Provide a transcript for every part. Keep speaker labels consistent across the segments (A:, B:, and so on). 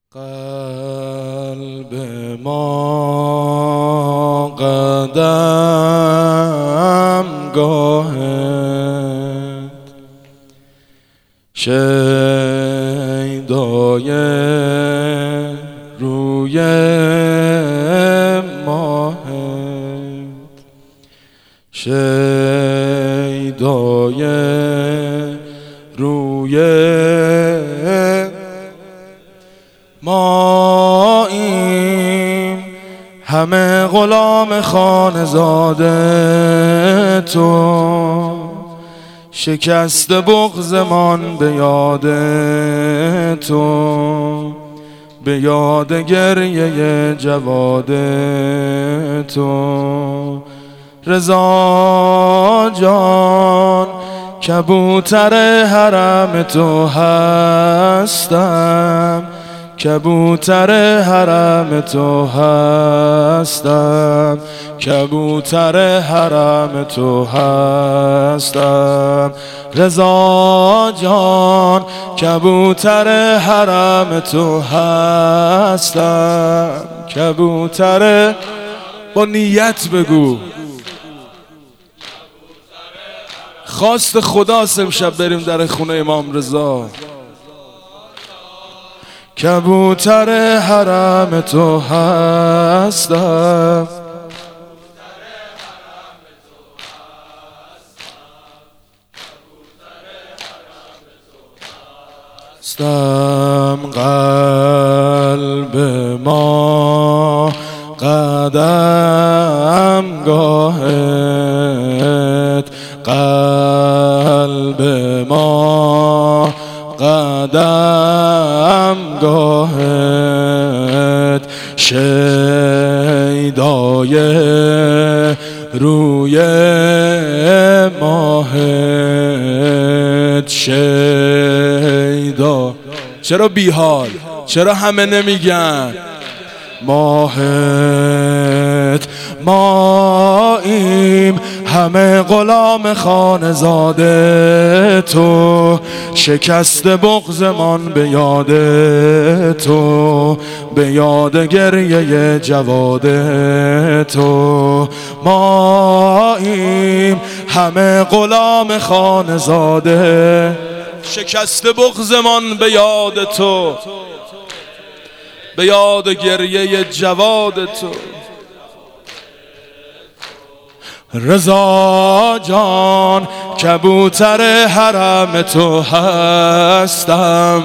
A: قلب ما قدم گاهت شیدای روی ماهت شیدای روی ماییم، همه غلام خانزاده تو، شکست بغضمان به یاد تو، به یاد گریه جواد تو. رضا جان کبوتر حرم تو هستم، کبوتر حرم تو هستم، کبوتر حرم تو هستم. رضا جان کبوتر حرم تو هستم، کبوتر. با نیت بگو خواست خداست امشب بریم در خونه امام رضا. کبوتر حرم تو هستم، قلب ما قدم گاهت، قلب ما قدم گاهت شیدای روی ماهت شیدا. چرا بیحال؟ چرا همه نمیگن؟ ماهت ماییم، همه غلام خانزاده تو، شکست بغضمان به یاد تو، به یاد گریه جواد تو. ماییم همه غلام خانزاده، شکست بغضمان به یاد تو، به یاد گریه جواد تو. رضا جان کبوتر حرم تو هستم،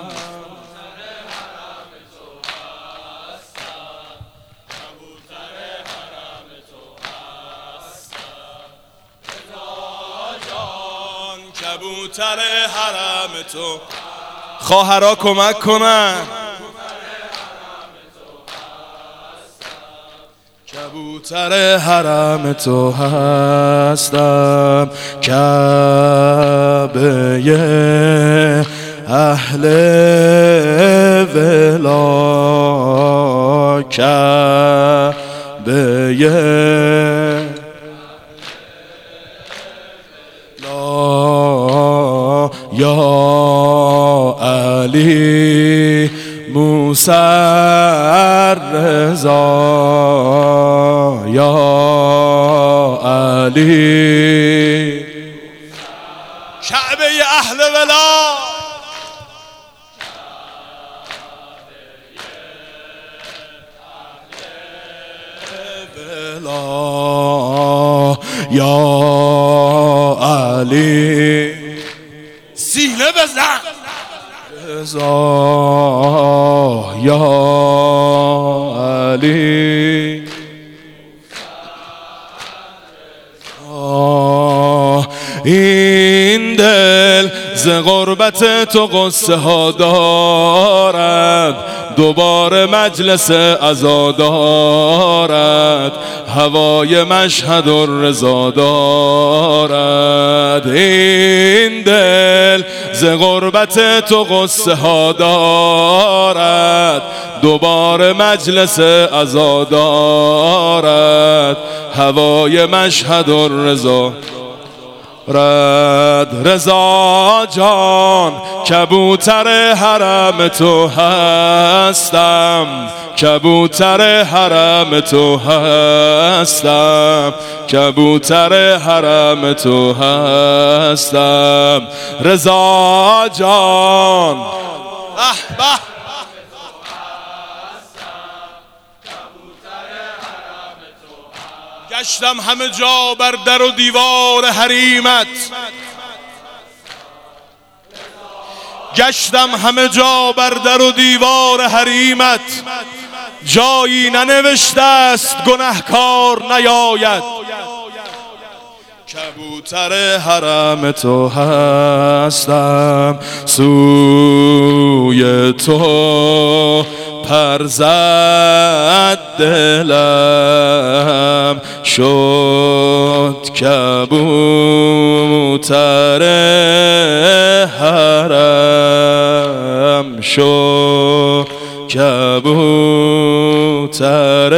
A: کبوتر حرم تو. خواهرها کمک کنن. کبوتر حرم تو هستم، کعبه اهل ولا، کعبه لا یا علی موسی رضا، یا علی کعبه اهل ولا، یا علی سینه بزن رضا، یا علی. این دل ز غربت تو قصه ها دارد، دوباره مجلس عزا دارد، هوای مشهد الرضا دارد. این دل ز غربت تو قصه ها دارد، دوباره مجلس عزا دارد، هوای مشهد الرضا. رد رضا جان کبوتر حرم تو هستم، کبوتر حرم تو هستم، کبوتر حرم تو هستم رضا جان. به گشتم همه جا بر در و دیوار حریمت، گشتم همه جا بر در و دیوار حریمت، جایی ننوشته است گنهکار نیاید. کبوتر حرم تو هستم، سوی تو پر زد دلم، شد کبوتر حرم، شد کبوتر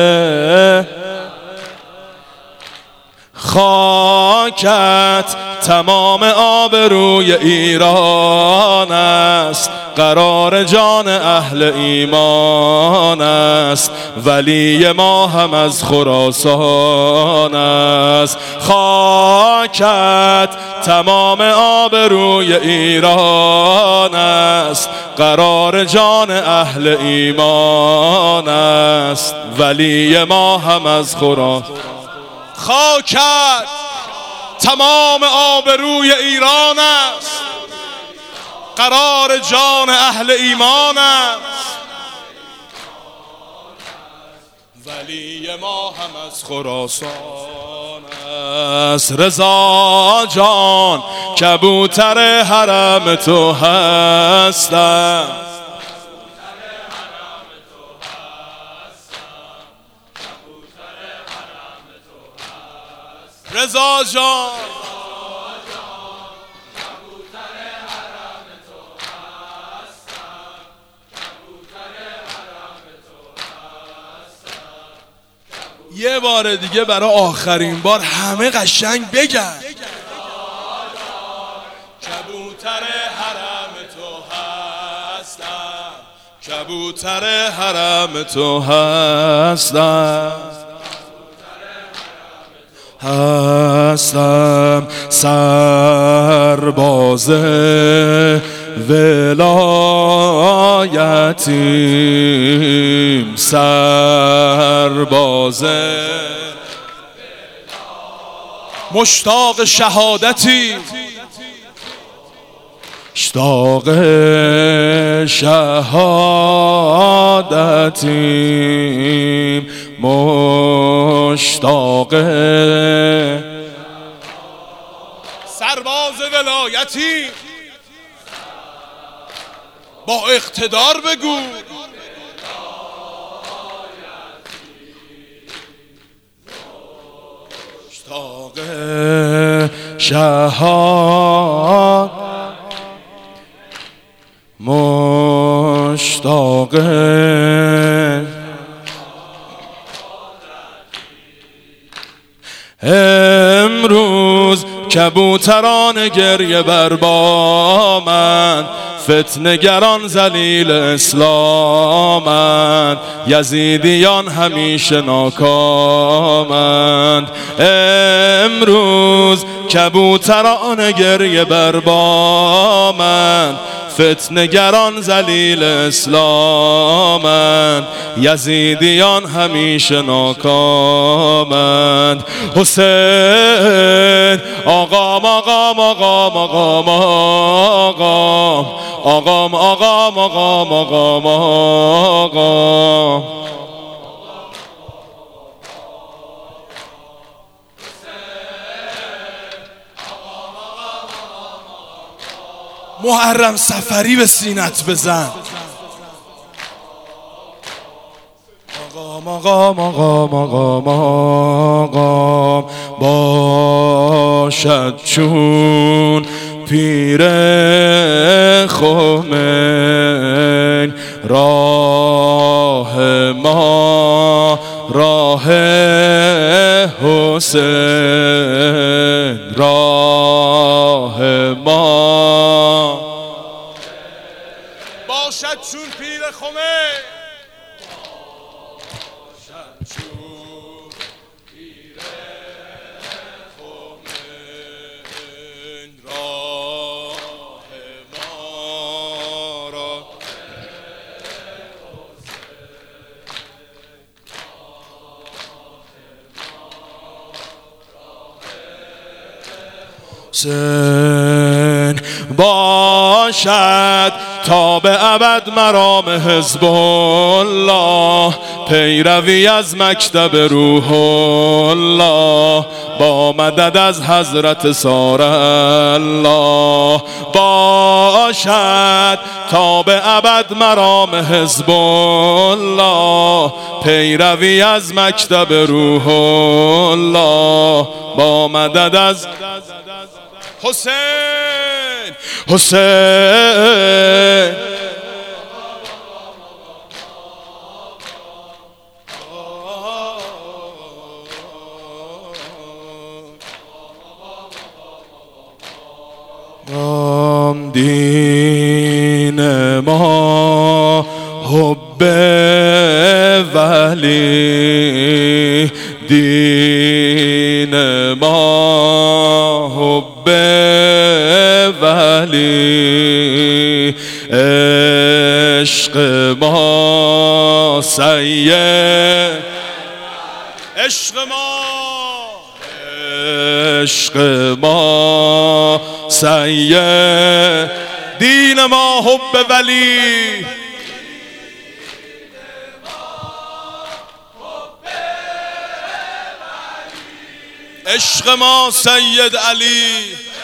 A: خاکت تمام آبروی ایران است، قرار جان اهل ایمان است، ولی ما هم از خراسان است. خاکت تمام آبروی ایران است، قرار جان اهل ایمان است، ولی ما هم از خراسان. خاکت تمام آبروی ایران است، قرار جان اهل ایمان است، ولی ما هم از خراسان است. رضا جان کبوتر حرم تو هستم، رضا جان یه بار دیگه برای آخرین بار همه قشنگ بگن. کبوتر حرم تو هستم، کبوتر حرم تو هستم، هستم سرباز ولایتیم، سرباز مشتاق شهادتی، مشتاق شهادتیم، مشتاق سرباز ولایتی. با اقتدار بگو مشتاق شهادت، مشتاق امروز کبوتران گریه بر بامند، فتنه‌گران ذلیل اسلامند، یزیدیان همیشه ناکامند. امروز کبوتران گریه بر بامند، فتنه‌گران ذلیل اسلامند، یزیدیان همیشه ناکامند. حسین آقام آقام آقام آقام آقام آقام آقام آقام آقام محرم سفری به سینت بزن. آقام آقام آقام آقام آقام باشد چون پیر خمین، راه ما راه حسین، راه پیر خمه حسین باشد تا به ابد مرام حزب الله، پیروی از مکتب روح الله، با مدد از حضرت سار الله. باشد تا به ابد مرام حزب الله، پیروی از مکتب روح الله، با مدد از حسین. حسین دین ما حب ولی، دین ما حب ولی، عشق ما سید، عشق ما سید، دین ما حب ولی، عشق ما سید علی.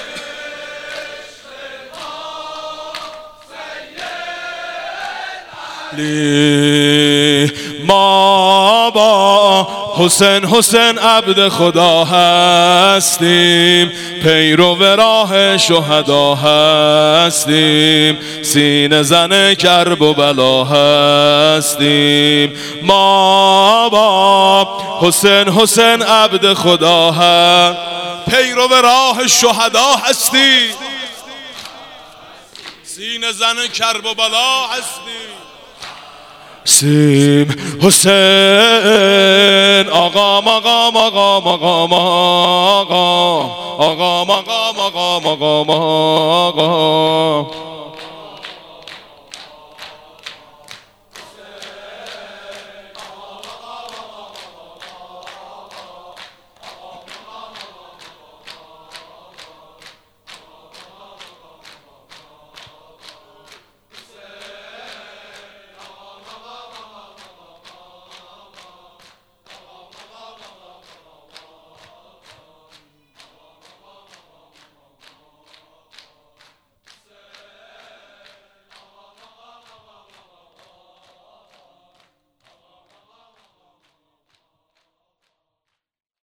A: ما با حسین عبد خدا هستیم، پیرو راه شهدا هستیم، سینه زن کرب و بلا هستیم. ما با حسین عبد خدا هستیم، پیرو راه شهدا هستیم، سینه زن کرب و بلا هستیم. سیم حسین آقا مقام آقا مقام آقا آقا مقام آقا مقام آقا